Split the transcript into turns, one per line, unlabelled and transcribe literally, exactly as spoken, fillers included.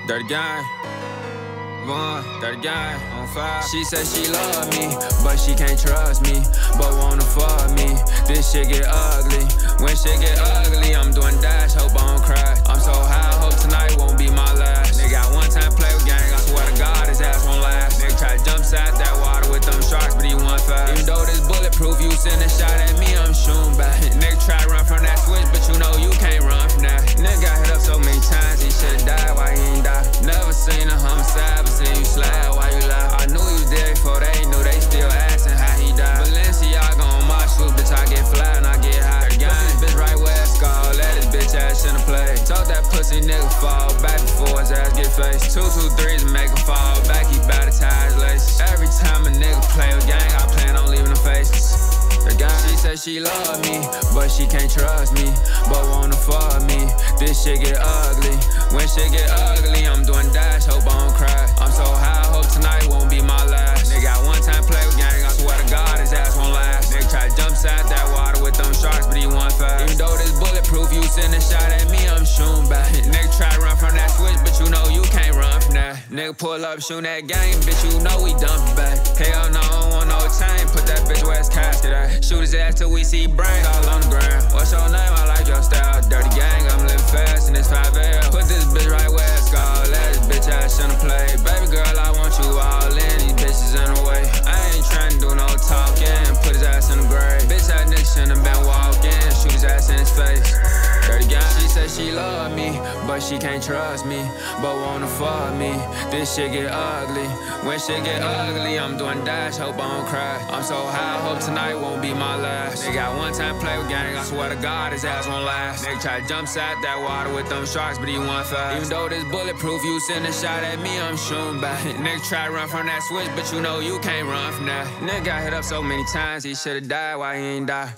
Dirty gang, Vaughn, dirty gang, on fire. She said she love me, but she can't trust me, but wanna fuck me. This shit get ugly. When shit get ugly, I'm doing dash, hope I don't cry. I'm so high, hope tonight won't be my last. Nigga got one time play with gang, I swear to God his ass won't last. Nigga try to jump side that water with them sharks, but he won fast. Even though this bulletproof, you send a shot at me, I'm shooting back. Nigga try to run from that switch, but you know you can't run from that. Nigga got hit up so many times, he should've died, why he ain't die? Never seen a homicide, but seen you slide, why you lie? I knew he was dead before they knew, they still asking how he died. Balenciaga on my shoes, bitch, I get fly and I get high. Put this bitch right where it's called, let his bitch ass in the play. Told that pussy nigga fall back before his ass get faced. Two, two, threes and make him fall back, he bout to tie his laces. Every time a nigga play with gang, I plan on leaving them faces. The guy, she said she love me, but she can't trust me, but wanna fuck me. This shit get ugly. When shit get ugly, I'm doing dash, hope I don't cry. I'm so high, hope tonight won't be my last. Nigga got one time play with gang, I swear to God his ass won't last. Nigga try to jump side that water with them sharks, but he won fast. Even though this bulletproof, you send a shot at me, I'm shooting back. Nigga try to run from that switch, but you know you can't run from that. Nigga pull up, shoot that game, bitch, you know we dump back. Hell no, I don't want no chain, put that bitch where his casket at. Shoot his ass till we see brains all on the ground. What's your name? I like your style. Dirty gang, I'm living fast in this five L. Put this bitch right where it's called. Let this bitch ass in the play. Baby girl, I want you all in. These bitches in the way. I ain't trying to do no talking. Put his ass in the grave. Bitch, that nigga shouldn't have been walking. Shoot his ass in his face. Dirty gang. She said she love me, but she can't trust me, but wanna fuck me. This shit get ugly. When shit get ugly, I'm doing dash, hope I don't cry. I'm so high, hope tonight won't be my last. Nigga got one time play with gang, I swear to God his ass won't last. Nigga try to jump side that water with them sharks, but he won fast. Even though this bulletproof, you send a shot at me, I'm shooting back. Nigga try to run from that switch, but you know you can't run from that. Nigga got hit up so many times, he should've died, why he ain't die?